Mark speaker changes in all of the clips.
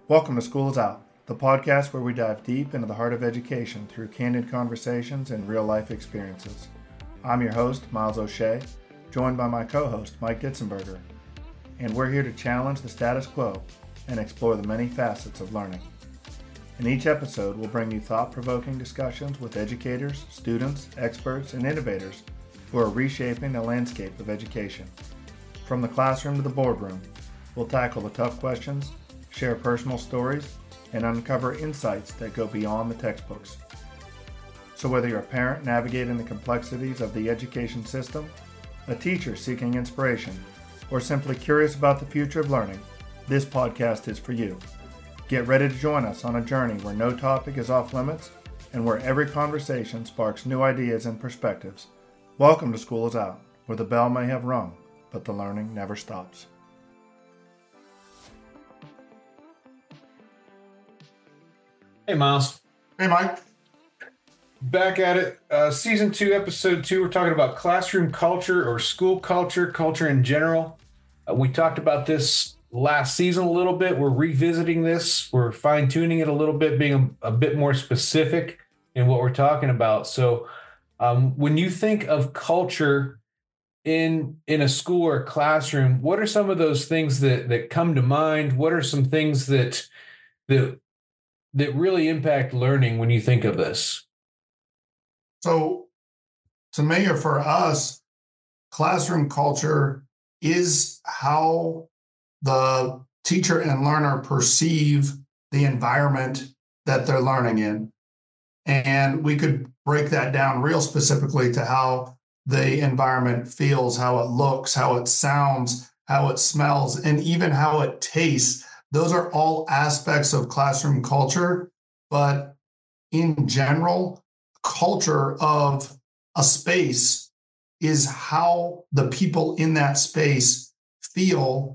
Speaker 1: Welcome to School is Out, the podcast where we dive deep into the heart of education through candid conversations and real-life experiences. I'm your host, Miles O'Shea, joined by my co-host, Mike Ditzenberger, and we're here to challenge the status quo and explore the many facets of learning. In each episode, we'll bring you thought-provoking discussions with educators, students, experts, and innovators who are reshaping the landscape of education. From the classroom to the boardroom, we'll tackle the tough questions, share personal stories, and uncover insights that go beyond the textbooks. So whether you're a parent navigating the complexities of the education system, a teacher seeking inspiration, or simply curious about the future of learning, this podcast is for you. Get ready to join us on a journey where no topic is off limits and where every conversation sparks new ideas and perspectives. Welcome to School is Out, where the bell may have rung, but the learning never stops.
Speaker 2: Hey, Miles.
Speaker 1: Hey, Mike.
Speaker 2: Back at it. Season 2, Episode 2, we're talking about classroom culture or school culture, culture in general. We talked about this last season a little bit. We're revisiting this. We're fine-tuning it a little bit, being a bit more specific in what we're talking about. So when you think of culture in a school or classroom, what are some of those things that come to mind? What are some things that really impact learning when you think of this?
Speaker 3: So to me or for us, classroom culture is how the teacher and learner perceive the environment that they're learning in. And we could break that down real specifically to how the environment feels, how it looks, how it sounds, how it smells, and even how it tastes. Those are all aspects of classroom culture, but in general, culture of a space is how the people in that space feel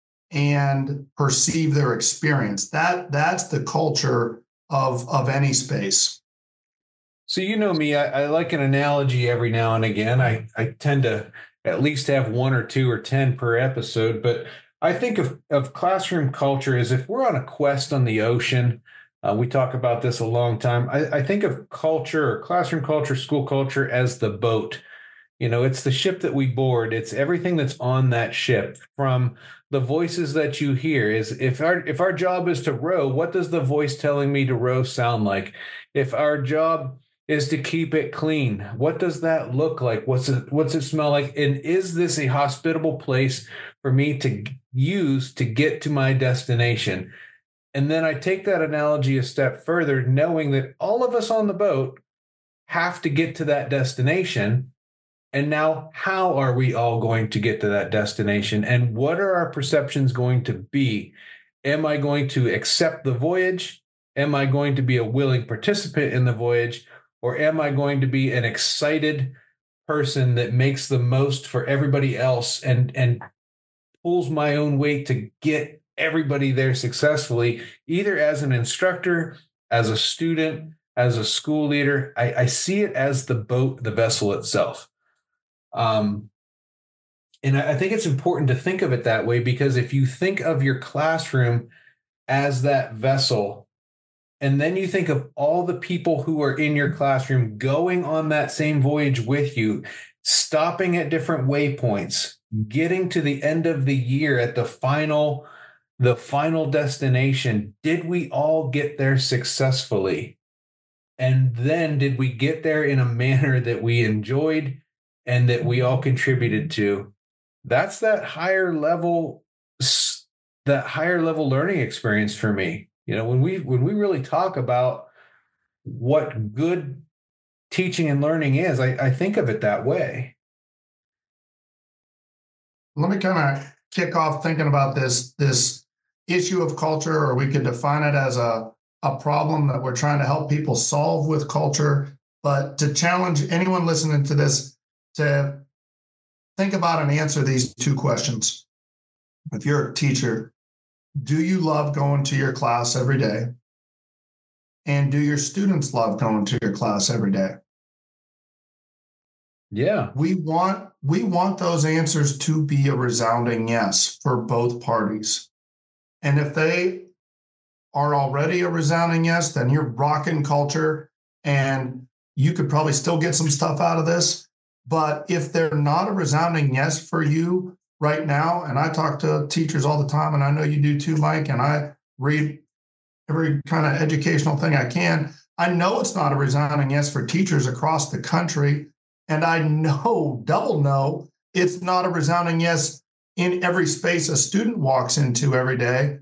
Speaker 3: and perceive their experience. That's the culture of any space.
Speaker 2: So you know me, I like an analogy every now and again. I tend to at least have 1 or 2 or 10 per episode, but I think of classroom culture as if we're on a quest on the ocean. We talk about this a long time. I think of culture or classroom culture, school culture as the boat. You know, it's the ship that we board. It's everything that's on that ship, from the voices that you hear. Is if our job is to row, what does the voice telling me to row sound like? If our job is to keep it clean, what does that look like? What's it smell like? And is this a hospitable place for me to use to get to my destination? And then I take that analogy a step further, knowing that all of us on the boat have to get to that destination. And now, how are we all going to get to that destination? And what are our perceptions going to be? Am I going to accept the voyage? Am I going to be a willing participant in the voyage? Or am I going to be an excited person that makes the most for everybody else and pulls my own weight to get everybody there successfully, either as an instructor, as a student, as a school leader? I see it as the boat, the vessel itself. And I think it's important to think of it that way, because if you think of your classroom as that vessel, and then you think of all the people who are in your classroom going on that same voyage with you, stopping at different waypoints, getting to the end of the year at the final destination, did we all get there successfully? And then did we get there in a manner that we enjoyed and that we all contributed to? That's that higher level learning experience for me. You know, when we really talk about what good teaching and learning is, I think of it that way.
Speaker 3: Let me kind of kick off thinking about this issue of culture, or we could define it as a problem that we're trying to help people solve with culture, but to challenge anyone listening to this to think about and answer these 2 questions. If you're a teacher, do you love going to your class every day? And do your students love going to your class every day?
Speaker 2: Yeah.
Speaker 3: We want those answers to be a resounding yes for both parties. And if they are already a resounding yes, then you're rocking culture and you could probably still get some stuff out of this. But if they're not a resounding yes for you right now, and I talk to teachers all the time, and I know you do too, Mike, and I read every kind of educational thing I can. I know it's not a resounding yes for teachers across the country. And I know, double know, it's not a resounding yes in every space a student walks into every day.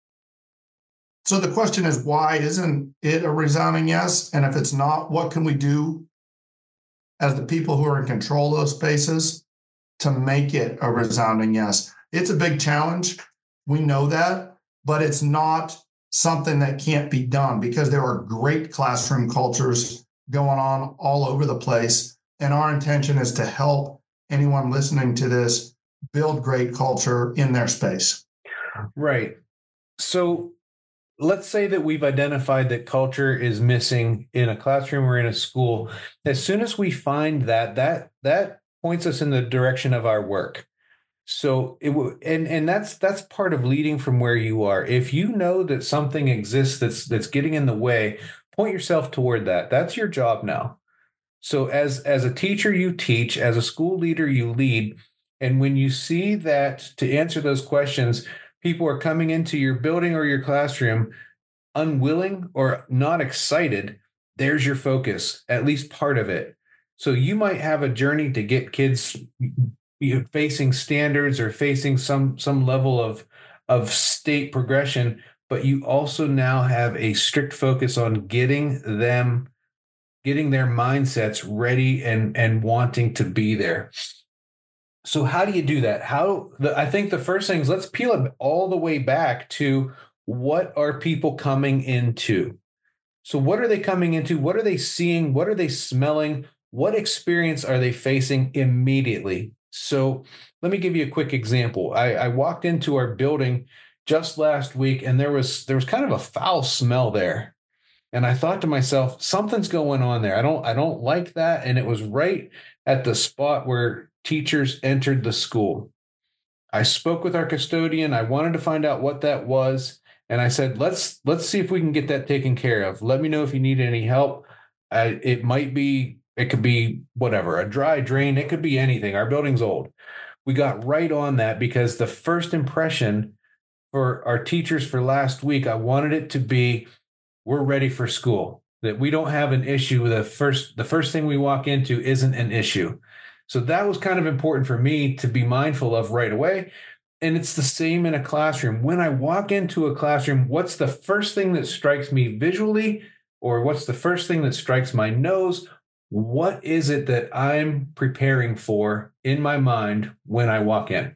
Speaker 3: So the question is, why isn't it a resounding yes? And if it's not, what can we do as the people who are in control of those spaces to make it a resounding yes? It's a big challenge. We know that, but it's not something that can't be done because there are great classroom cultures going on all over the place. And our intention is to help anyone listening to this build great culture in their space.
Speaker 2: Right. So let's say that we've identified that culture is missing in a classroom or in a school. As soon as we find that points us in the direction of our work. So and that's part of leading from where you are. If you know that something exists that's getting in the way, point yourself toward that. That's your job now. So as a teacher, you teach, as a school leader, you lead. And when you see that to answer those questions, people are coming into your building or your classroom unwilling or not excited, there's your focus, at least part of it. So you might have a journey to get kids facing standards or facing some level of state progression, but you also now have a strict focus on getting their mindsets ready and wanting to be there. So how do you do that? I think the first thing is, let's peel it all the way back to, what are people coming into? So what are they coming into? What are they seeing? What are they smelling? What experience are they facing immediately? So let me give you a quick example. I walked into our building just last week, and there was kind of a foul smell there. And I thought to myself, something's going on there. I don't like that. And it was right at the spot where teachers entered the school. I spoke with our custodian. I wanted to find out what that was. And I said, let's see if we can get that taken care of. Let me know if you need any help. It could be whatever, a dry drain. It could be anything. Our building's old. We got right on that because the first impression for our teachers for last week, I wanted it to be, we're ready for school, that we don't have an issue with the first thing we walk into isn't an issue. So that was kind of important for me to be mindful of right away. And it's the same in a classroom. When I walk into a classroom, what's the first thing that strikes me visually, or what's the first thing that strikes my nose? What is it that I'm preparing for in my mind when I walk in?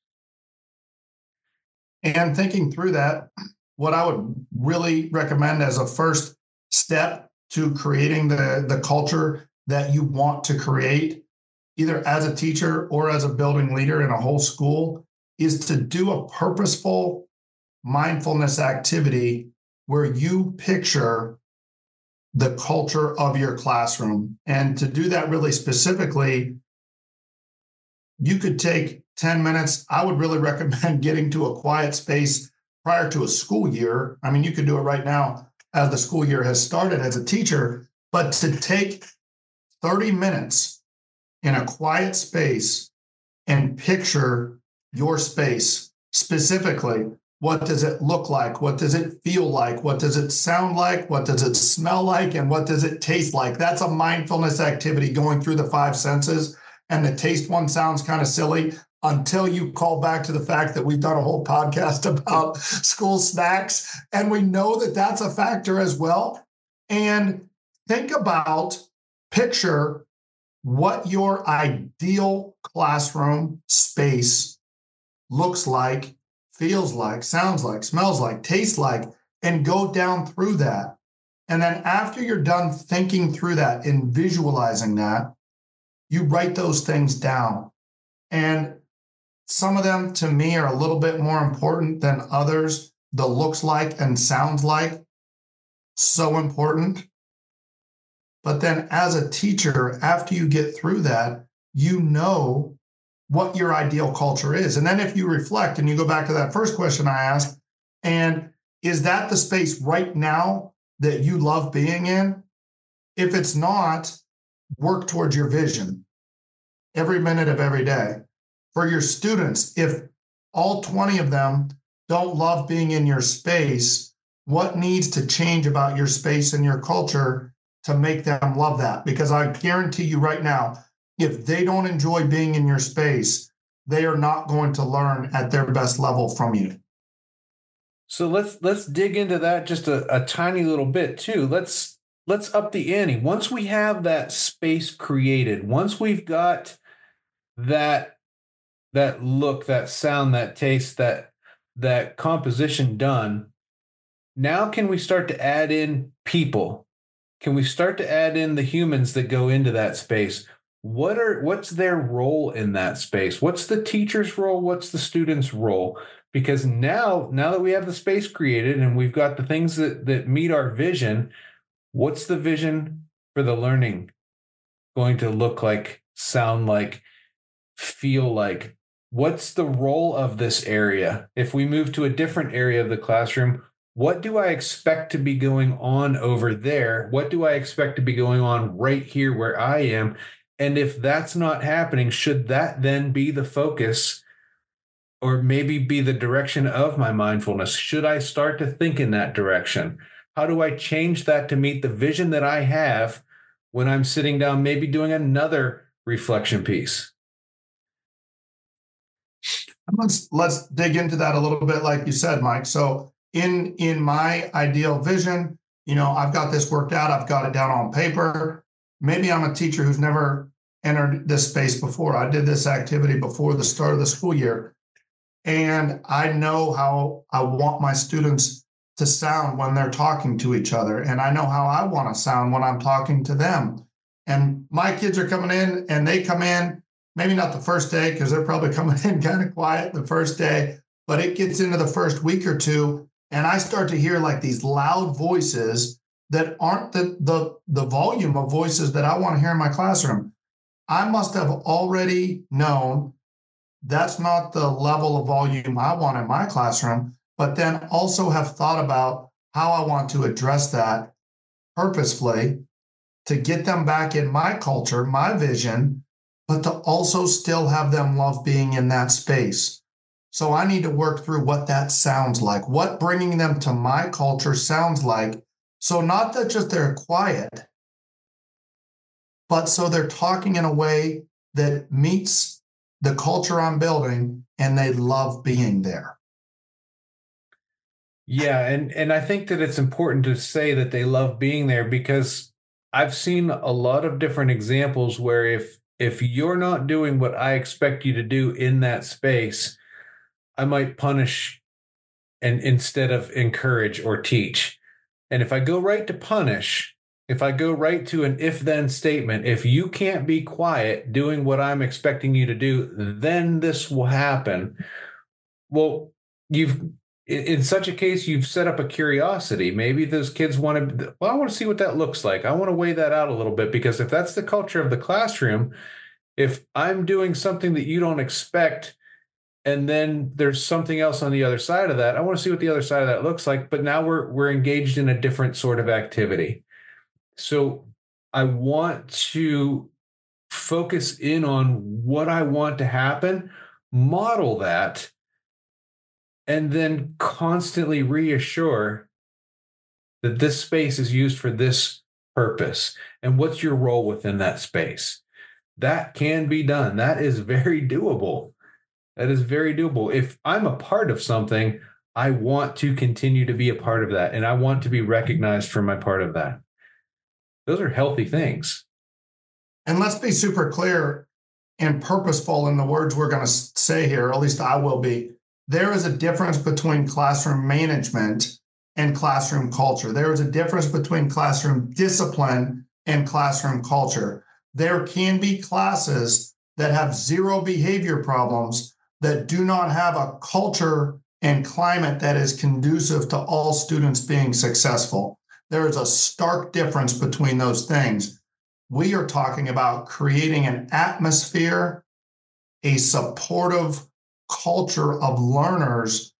Speaker 3: And thinking through that, what I would really recommend as a first step to creating the culture that you want to create, either as a teacher or as a building leader in a whole school, is to do a purposeful mindfulness activity where you picture the culture of your classroom. And to do that really specifically, you could take 10 minutes. I would really recommend getting to a quiet space prior to a school year. I mean, you could do it right now as the school year has started as a teacher, but to take 30 minutes in a quiet space and picture your space specifically. What does it look like? What does it feel like? What does it sound like? What does it smell like? And what does it taste like? That's a mindfulness activity going through the five senses. And the taste one sounds kind of silly until you call back to the fact that we've done a whole podcast about school snacks. And we know that that's a factor as well. And think about, picture what your ideal classroom space looks like, feels like, sounds like, smells like, tastes like, and go down through that. And then after you're done thinking through that and visualizing that, you write those things down. And some of them, to me, are a little bit more important than others. The looks like and sounds like, so important. But then as a teacher, after you get through that, you know what your ideal culture is. And then if you reflect and you go back to that first question I asked, and is that the space right now that you love being in? If it's not, work towards your vision every minute of every day. For your students, if all 20 of them don't love being in your space, what needs to change about your space and your culture to make them love that? Because I guarantee you right now, if they don't enjoy being in your space, they are not going to learn at their best level from you.
Speaker 2: So let's dig into that just a tiny little bit too. Let's up the ante. Once we have that space created, once we've got that look, that sound, that taste, that composition done, now can we start to add in people? Can we start to add in the humans that go into that space? What's their role in that space? What's the teacher's role? What's the student's role? Because now that we have the space created and we've got the things that meet our vision, what's the vision for the learning going to look like, sound like, feel like? What's the role of this area? If we move to a different area of the classroom, what do I expect to be going on over there? What do I expect to be going on right here where I am? And if that's not happening, should that then be the focus or maybe be the direction of my mindfulness? Should I start to think in that direction? How do I change that to meet the vision that I have when I'm sitting down, maybe doing another reflection piece?
Speaker 3: Let's dig into that a little bit, like you said, Mike. So in my ideal vision, I've got this worked out. I've got it down on paper. Maybe I'm a teacher who's never entered this space before. I did this activity before the start of the school year, and I know how I want my students to sound when they're talking to each other, and I know how I want to sound when I'm talking to them. And my kids are coming in, and they come in, maybe not the first day, because they're probably coming in kind of quiet the first day, but it gets into the first week or two, and I start to hear like these loud voices that aren't the volume of voices that I want to hear in my classroom. I must have already known that's not the level of volume I want in my classroom, but then also have thought about how I want to address that purposefully to get them back in my culture, my vision, but to also still have them love being in that space. So I need to work through what that sounds like, what bringing them to my culture sounds like. So not that just they're quiet, but so they're talking in a way that meets the culture I'm building and they love being there.
Speaker 2: Yeah, and I think that it's important to say that they love being there, because I've seen a lot of different examples where if you're not doing what I expect you to do in that space, I might punish and instead of encourage or teach. And if I go right to punish, if I go right to an if-then statement, if you can't be quiet doing what I'm expecting you to do, then this will happen. Well, in such a case, you've set up a curiosity. Maybe those kids I want to see what that looks like. I want to weigh that out a little bit, because if that's the culture of the classroom, if I'm doing something that you don't expect, and then there's something else on the other side of that, I want to see what the other side of that looks like. But now we're engaged in a different sort of activity. So I want to focus in on what I want to happen, model that, and then constantly reassure that this space is used for this purpose. And what's your role within that space? That can be done. That is very doable. That is very doable. If I'm a part of something, I want to continue to be a part of that, and I want to be recognized for my part of that. Those are healthy things.
Speaker 3: And let's be super clear and purposeful in the words we're going to say here, at least I will be. There is a difference between classroom management and classroom culture. There is a difference between classroom discipline and classroom culture. There can be classes that have zero behavior problems that do not have a culture and climate that is conducive to all students being successful. There is a stark difference between those things. We are talking about creating an atmosphere, a supportive culture of learners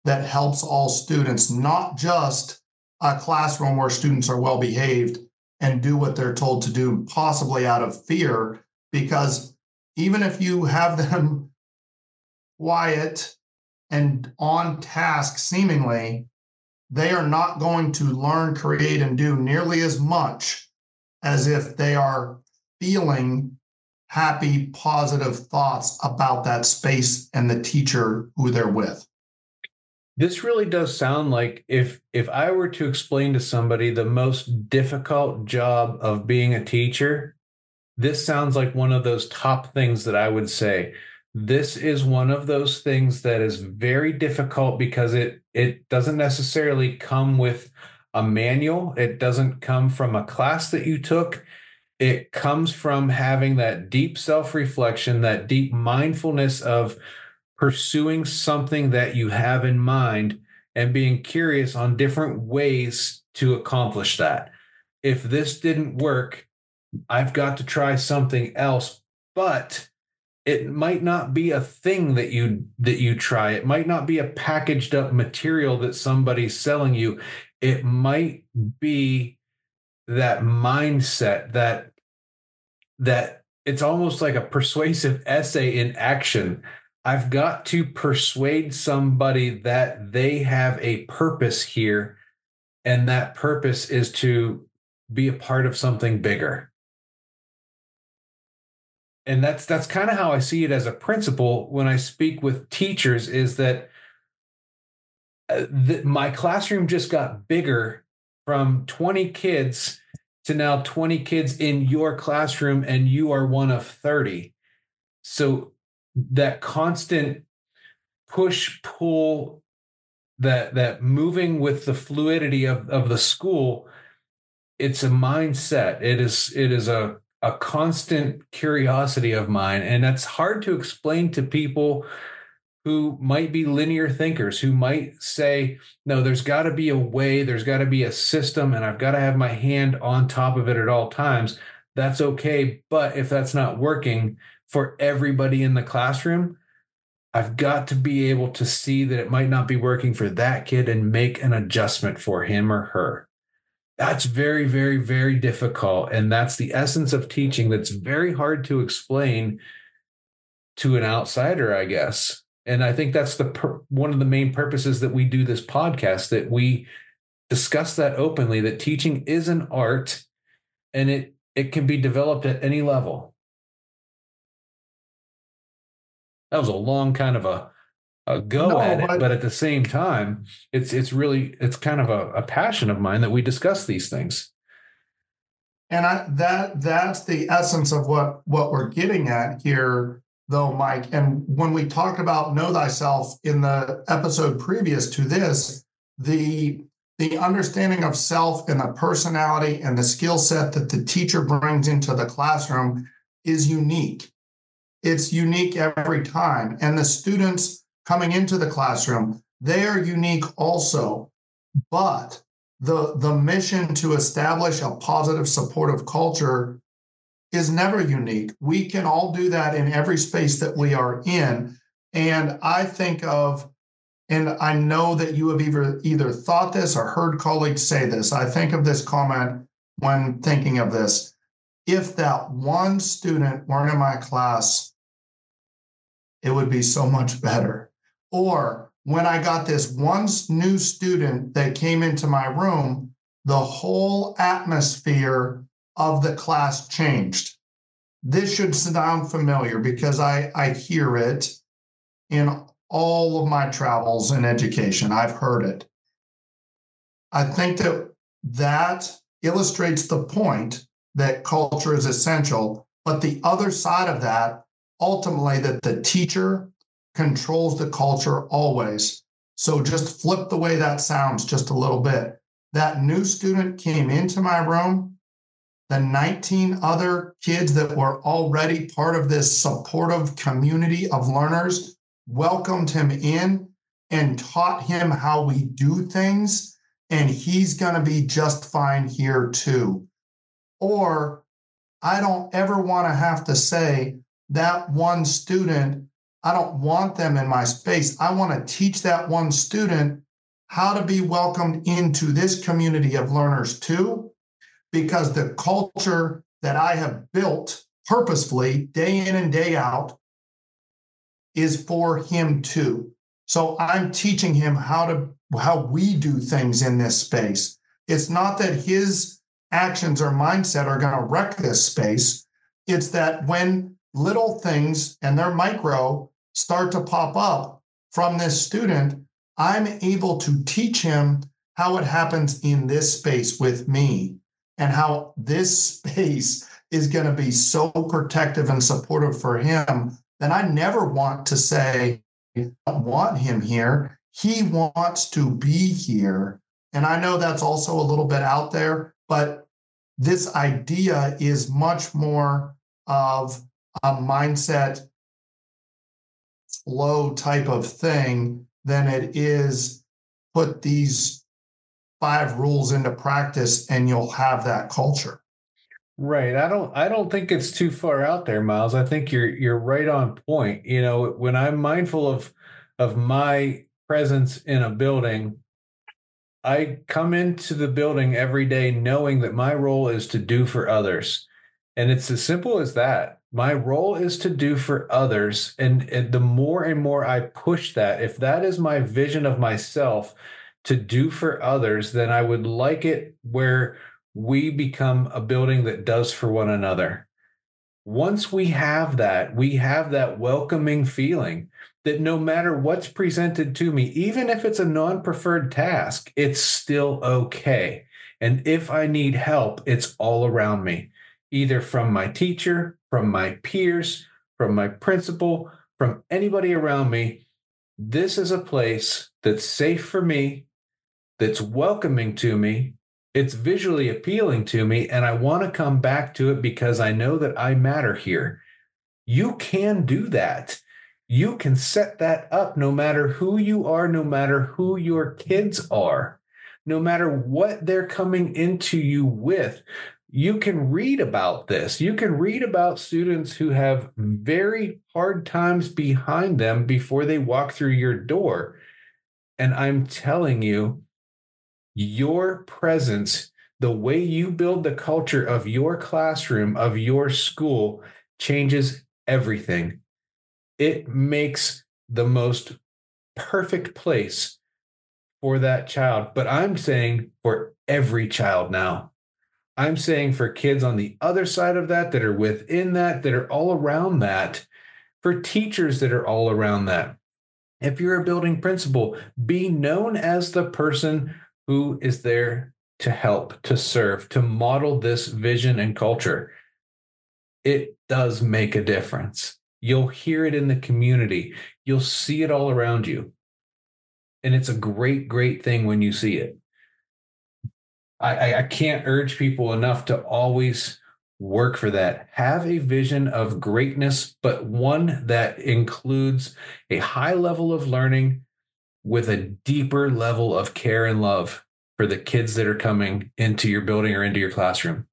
Speaker 3: that helps all students, not just a classroom where students are well behaved and do what they're told to do, possibly out of fear, because even if you have them quiet and on task seemingly, they are not going to learn, create, and do nearly as much as if they are feeling happy, positive thoughts about that space and the teacher who they're with.
Speaker 2: This really does sound like if I were to explain to somebody the most difficult job of being a teacher, this sounds like one of those top things that I would say. This is one of those things that is very difficult because it doesn't necessarily come with a manual. It doesn't come from a class that you took. It comes from having that deep self-reflection, that deep mindfulness of pursuing something that you have in mind and being curious on different ways to accomplish that. If this didn't work, I've got to try something else, but it might not be a thing that you try. It might not be a packaged up material that somebody's selling you. It might be that mindset that it's almost like a persuasive essay in action. I've got to persuade somebody that they have a purpose here, and that purpose is to be a part of something bigger. And that's kind of how I see it as a principal when I speak with teachers, is that my classroom just got bigger from 20 kids to now 20 kids in your classroom, and you are one of 30. So that constant push pull, that moving with the fluidity of the school, it's a mindset. It is a constant curiosity of mine, and that's hard to explain to people who might be linear thinkers, who might say, no, there's got to be a way, there's got to be a system, and I've got to have my hand on top of it at all times. That's okay. But if that's not working for everybody in the classroom, I've got to be able to see that it might not be working for that kid and make an adjustment for him or her. That's very, very, very difficult. And that's the essence of teaching that's very hard to explain to an outsider, I guess. And I think that's one of the main purposes that we do this podcast, that we discuss that openly, that teaching is an art, and it can be developed at any level. That was a long kind of a go at it, but at the same time, it's kind of a passion of mine that we discuss these things.
Speaker 3: And that's the essence of what we're getting at here, though, Mike. And when we talked about know thyself in the episode previous to this, the understanding of self and the personality and the skill set that the teacher brings into the classroom is unique. It's unique every time. And the students coming into the classroom, they are unique also. But the mission to establish a positive, supportive culture is never unique. We can all do that in every space that we are in. And I think of, and I know that you have either thought this or heard colleagues say this. I think of this comment when thinking of this. If that one student weren't in my class, it would be so much better. Or when I got this one new student that came into my room, the whole atmosphere of the class changed. This should sound familiar because I hear it in all of my travels in education. I've heard it. I think that illustrates the point that culture is essential, but the other side of that, ultimately, that the teacher controls the culture always. So just flip the way that sounds just a little bit. That new student came into my room. The 19 other kids that were already part of this supportive community of learners welcomed him in and taught him how we do things, and he's going to be just fine here too. Or I don't ever want to have to say that one student, I don't want them in my space. I want to teach that one student how to be welcomed into this community of learners too, because the culture that I have built purposefully day in and day out is for him too. So I'm teaching him how we do things in this space. It's not that his actions or mindset are going to wreck this space. It's that when little things, and they're micro, start to pop up from this student, I'm able to teach him how it happens in this space with me, and how this space is going to be so protective and supportive for him that I never want to say, I don't want him here. He wants to be here. And I know that's also a little bit out there, but this idea is much more of a mindset flow type of thing than it is put these 5 rules into practice and you'll have that culture.
Speaker 2: Right. I don't think it's too far out there, Miles. I think you're right on point. You know, when I'm mindful of my presence in a building, I come into the building every day knowing that my role is to do for others. And it's as simple as that. My role is to do for others. And the more and more I push that, if that is my vision of myself, to do for others, then I would like it where we become a building that does for one another. Once we have that welcoming feeling that no matter what's presented to me, even if it's a non-preferred task, it's still okay. And if I need help, it's all around me, either from my teacher, from my peers, from my principal, from anybody around me. This is a place that's safe for me, that's welcoming to me, it's visually appealing to me, and I want to come back to it because I know that I matter here. You can do that. You can set that up no matter who you are, no matter who your kids are, no matter what they're coming into you with. You can read about this. You can read about students who have very hard times behind them before they walk through your door. And I'm telling you, your presence, the way you build the culture of your classroom, of your school, changes everything. It makes the most perfect place for that child. But I'm saying for every child now. I'm saying for kids on the other side of that are within that are all around that, for teachers that are all around that. If you're a building principal, be known as the person who is there to help, to serve, to model this vision and culture. It does make a difference. You'll hear it in the community. You'll see it all around you. And it's a great, great thing when you see it. I can't urge people enough to always work for that. Have a vision of greatness, but one that includes a high level of learning with a deeper level of care and love for the kids that are coming into your building or into your classroom.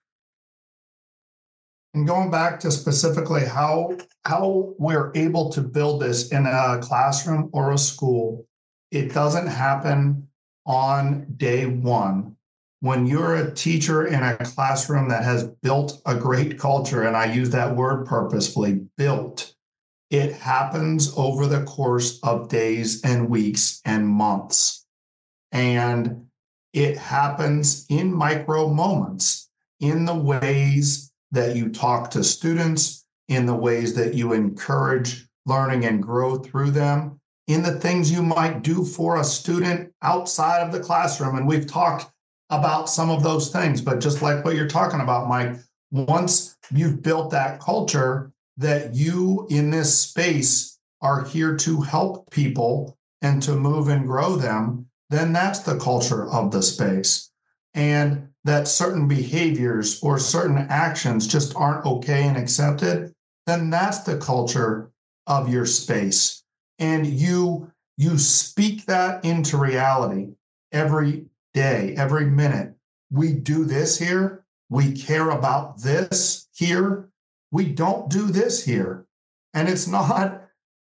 Speaker 3: And going back to specifically how we're able to build this in a classroom or a school, it doesn't happen on day one. When you're a teacher in a classroom that has built a great culture, and I use that word purposefully, built, it happens over the course of days and weeks and months. And it happens in micro moments, in the ways that you talk to students, in the ways that you encourage learning and growth through them, in the things you might do for a student outside of the classroom. And we've talked about some of those things, but just like what you're talking about, Mike, once you've built that culture that you in this space are here to help people and to move and grow them, then that's the culture of the space. And that certain behaviors or certain actions just aren't okay and accepted, then that's the culture of your space. And you speak that into reality every day, every minute. We do this here. We care about this here. We don't do this here. And it's not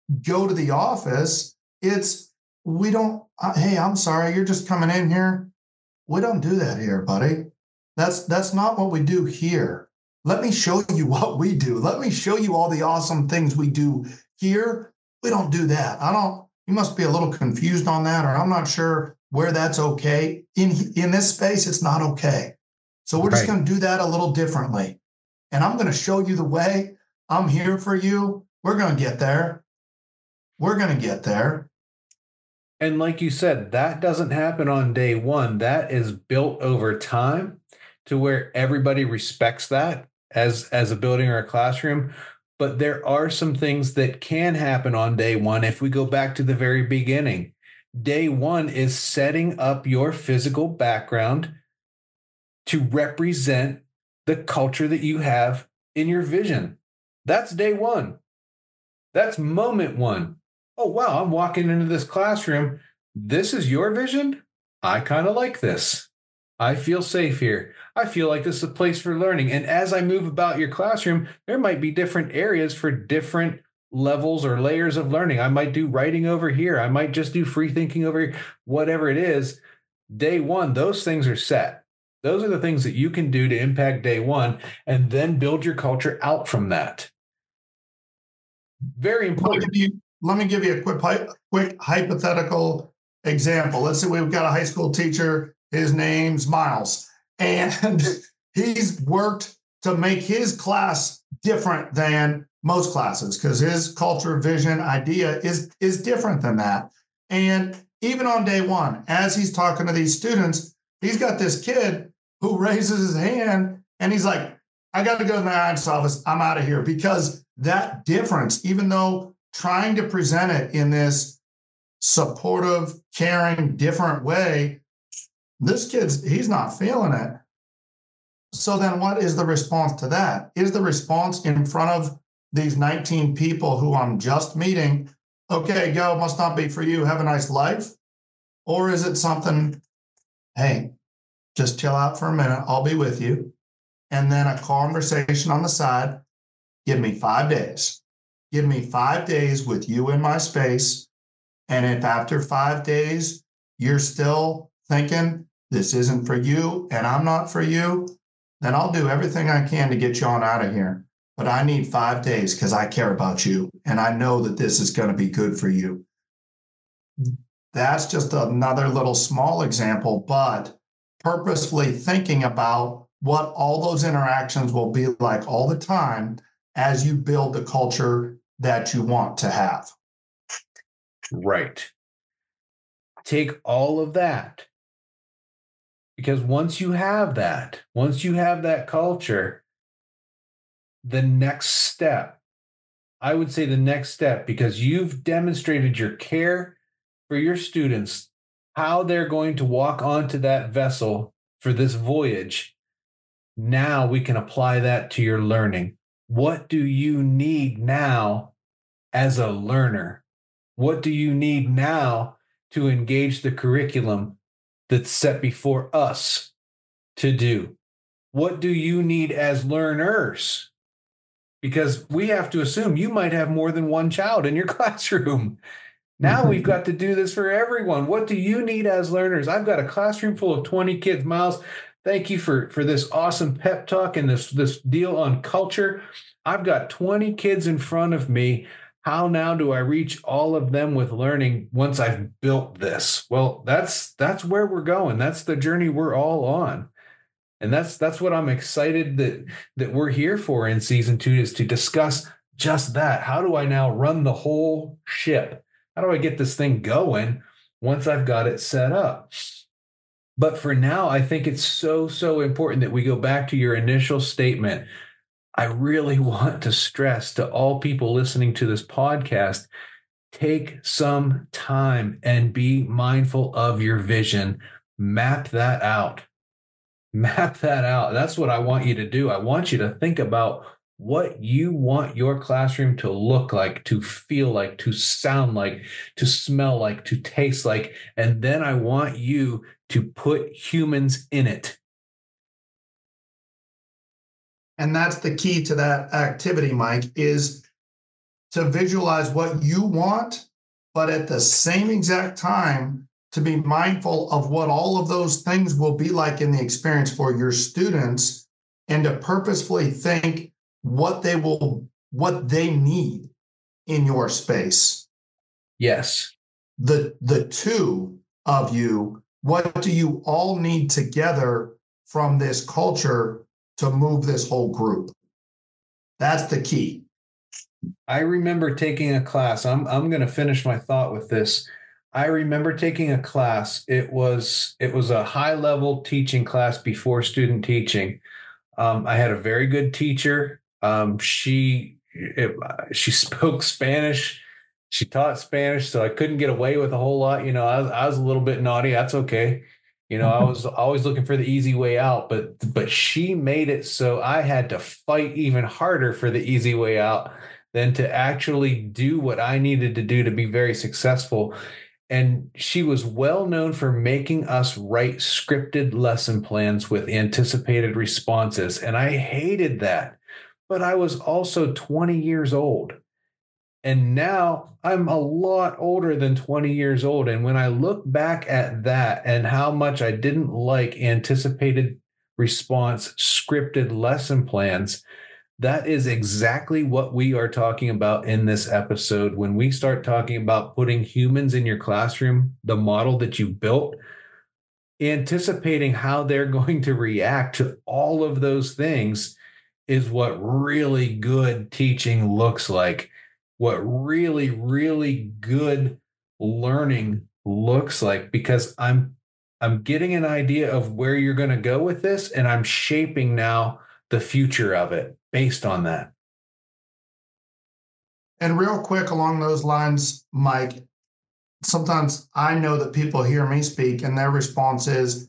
Speaker 3: go to the office, we don't, hey, I'm sorry, you're just coming in here. We don't do that here, buddy. That's not what we do here. Let me show you what we do. Let me show you all the awesome things we do here. We don't do that. You must be a little confused on that, or I'm not sure where that's okay. In this space, it's not okay. So we're just going to do that a little differently. And I'm going to show you the way. I'm here for you. We're going to get there. We're going to get there.
Speaker 2: And like you said, that doesn't happen on day one. That is built over time to where everybody respects that as a building or a classroom. But there are some things that can happen on day one. If we go back to the very beginning, day one is setting up your physical background to represent the culture that you have in your vision. That's day one. That's moment one. Oh, wow, I'm walking into this classroom. This is your vision? I kind of like this. I feel safe here. I feel like this is a place for learning. And as I move about your classroom, there might be different areas for different levels or layers of learning. I might do writing over here. I might just do free thinking over here. Whatever it is, day one, those things are set. Those are the things that you can do to impact day one, and then build your culture out from that. Very important.
Speaker 3: Let me give you a quick hypothetical example. Let's say we've got a high school teacher. His name's Miles, and he's worked to make his class different than most classes because his culture, vision, idea is different than that. And even on day one, as he's talking to these students, he's got this kid who raises his hand and he's like, I got to go to the IELTS office. I'm out of here. Because that difference, even though trying to present it in this supportive, caring, different way, this he's not feeling it. So then what is the response to that? Is the response in front of these 19 people who I'm just meeting, okay, go, must not be for you. Have a nice life. Or is it something, hey, just chill out for a minute. I'll be with you. And then a conversation on the side. Give me 5 days. Give me 5 days with you in my space. And if after 5 days, you're still thinking this isn't for you and I'm not for you, then I'll do everything I can to get you on out of here. But I need 5 days because I care about you. And I know that this is going to be good for you. That's just another little small example, but purposefully thinking about what all those interactions will be like all the time as you build the culture that you want to have.
Speaker 2: Right. Take all of that. Because once you have that culture, the next step, I would say the next step, because you've demonstrated your care for your students, how they're going to walk onto that vessel for this voyage. Now we can apply that to your learning. What do you need now as a learner? What do you need now to engage the curriculum that's set before us to do? What do you need as learners? Because we have to assume you might have more than one child in your classroom. Now we've got to do this for everyone. What do you need as learners? I've got a classroom full of 20 kids. Miles, thank you for this awesome pep talk and this deal on culture. I've got 20 kids in front of me. How now do I reach all of them with learning once I've built this? Well, that's where we're going. That's the journey we're all on. And that's what I'm excited that we're here for in season 2, is to discuss just that. How do I now run the whole ship? How do I get this thing going once I've got it set up? But for now, I think it's so important that we go back to your initial statement. I really want to stress to all people listening to this podcast, take some time and be mindful of your vision. Map that out. Map that out. That's what I want you to do. I want you to think about what you want your classroom to look like, to feel like, to sound like, to smell like, to taste like. And then I want you to put humans in it.
Speaker 3: And that's the key to that activity, Mike, is to visualize what you want, but at the same exact time, to be mindful of what all of those things will be like in the experience for your students, and to purposefully think what they need in your space.
Speaker 2: Yes.
Speaker 3: The two of you, what do you all need together from this culture to move this whole group? That's the key.
Speaker 2: I remember taking a class. I'm going to finish my thought with this. I remember taking a class. It was a high level teaching class before student teaching. I had a very good teacher. She spoke Spanish. She taught Spanish, so I couldn't get away with a whole lot. I was a little bit naughty. That's okay. I was always looking for the easy way out, but she made it so I had to fight even harder for the easy way out than to actually do what I needed to do to be very successful. And she was well known for making us write scripted lesson plans with anticipated responses. And I hated that. But I was also 20 years old. And now I'm a lot older than 20 years old. And when I look back at that and how much I didn't like anticipated response scripted lesson plans, that is exactly what we are talking about in this episode. When we start talking about putting humans in your classroom, the model that you've built, anticipating how they're going to react to all of those things is what really good teaching looks like. What really, really good learning looks like, because I'm getting an idea of where you're going to go with this, and I'm shaping now the future of it based on that.
Speaker 3: And real quick along those lines, Mike, sometimes I know that people hear me speak and their response is,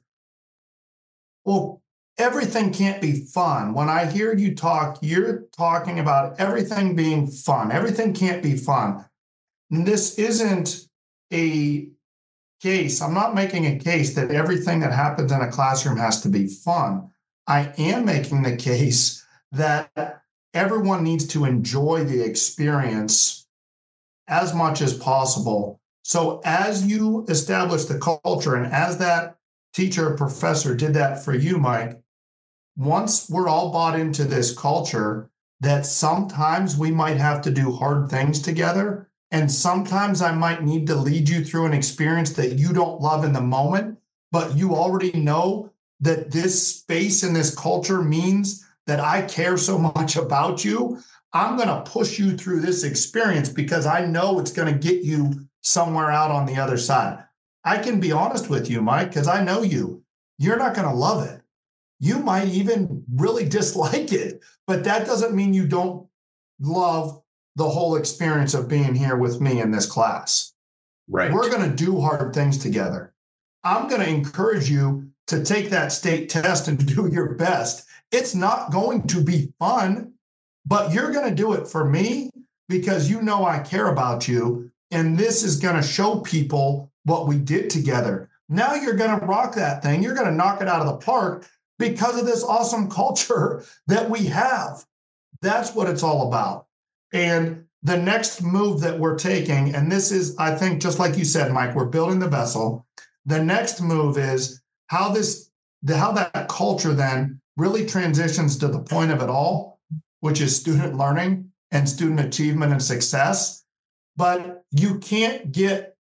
Speaker 3: well, everything can't be fun. When I hear you talk, you're talking about everything being fun. Everything can't be fun. And this isn't a case. I'm not making a case that everything that happens in a classroom has to be fun. I am making the case that everyone needs to enjoy the experience as much as possible. So as you establish the culture, and as that teacher or professor did that for you, Mike, once we're all bought into this culture, that sometimes we might have to do hard things together. And sometimes I might need to lead you through an experience that you don't love in the moment, but you already know that this space and this culture means that I care so much about you. I'm going to push you through this experience because I know it's going to get you somewhere out on the other side. I can be honest with you, Mike, because I know you. You're not going to love it. You might even really dislike it, but that doesn't mean you don't love the whole experience of being here with me in this class.
Speaker 2: Right.
Speaker 3: We're going to do hard things together. I'm going to encourage you to take that state test and do your best. It's not going to be fun, but you're going to do it for me because you know I care about you. And this is going to show people what we did together. Now you're going to rock that thing. You're going to knock it out of the park because of this awesome culture that we have. That's what it's all about. And the next move that we're taking, and this is, I think, just like you said, Mike, we're building the vessel. The next move is how that culture then really transitions to the point of it all, which is student learning and student achievement and success. But you can't get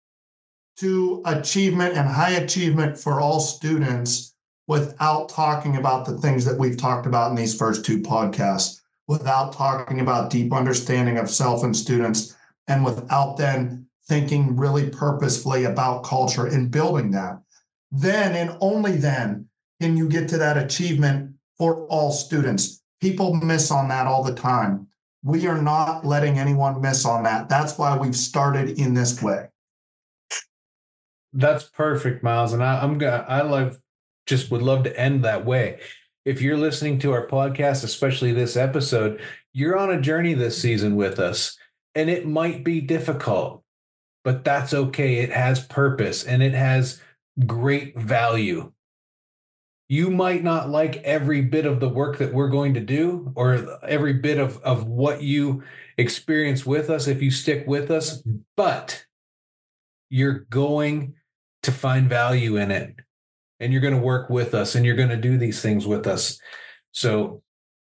Speaker 3: to achievement and high achievement for all students without talking about the things that we've talked about in these first two podcasts, without talking about deep understanding of self and students, and without then thinking really purposefully about culture and building that. Then and only then can you get to that achievement for all students. People miss on that all the time. We are not letting anyone miss on that. That's why we've started in this way.
Speaker 2: That's perfect, Miles. And would love to end that way. If you're listening to our podcast, especially this episode, you're on a journey this season with us, and it might be difficult, but that's okay. It has purpose and it has great value. You might not like every bit of the work that we're going to do or every bit of what you experience with us if you stick with us, but you're going to find value in it, and you're going to work with us, and you're going to do these things with us. So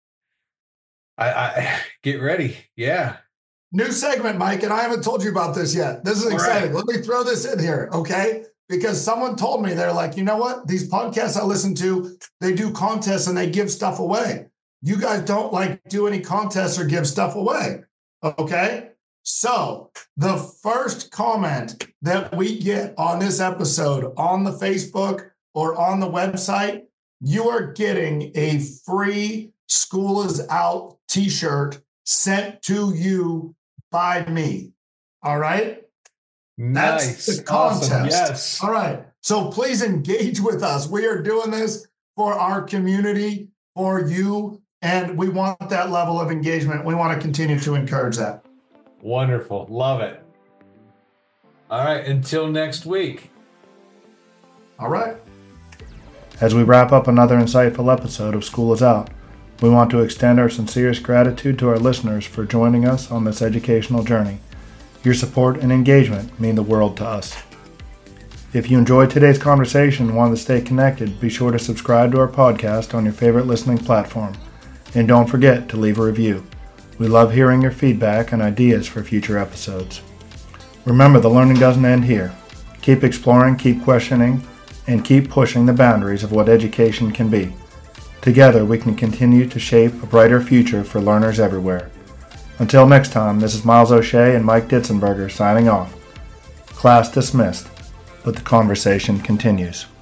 Speaker 2: I get ready. Yeah.
Speaker 3: New segment, Mike, and I haven't told you about this yet. This is exciting. Right. Let me throw this in here, okay? Because someone told me, they're like, you know what? These podcasts I listen to, they do contests and they give stuff away. You guys don't like do any contests or give stuff away, okay? So the first comment that we get on this episode on the Facebook or on the website, you are getting a free School is Out t-shirt sent to you by me. All right?
Speaker 2: Nice.
Speaker 3: That's the contest.
Speaker 2: Awesome. Yes.
Speaker 3: All right. So please engage with us. We are doing this for our community, for you, and we want that level of engagement. We want to continue to encourage that.
Speaker 2: Wonderful. Love it. All right. Until next week.
Speaker 3: All right.
Speaker 1: As we wrap up another insightful episode of School is Out, we want to extend our sincerest gratitude to our listeners for joining us on this educational journey. Your support and engagement mean the world to us. If you enjoyed today's conversation and want to stay connected, be sure to subscribe to our podcast on your favorite listening platform. And don't forget to leave a review. We love hearing your feedback and ideas for future episodes. Remember, the learning doesn't end here. Keep exploring, keep questioning, and keep pushing the boundaries of what education can be. Together, we can continue to shape a brighter future for learners everywhere. Until next time, this is Miles O'Shea and Mike Ditzenberger signing off. Class dismissed, but the conversation continues.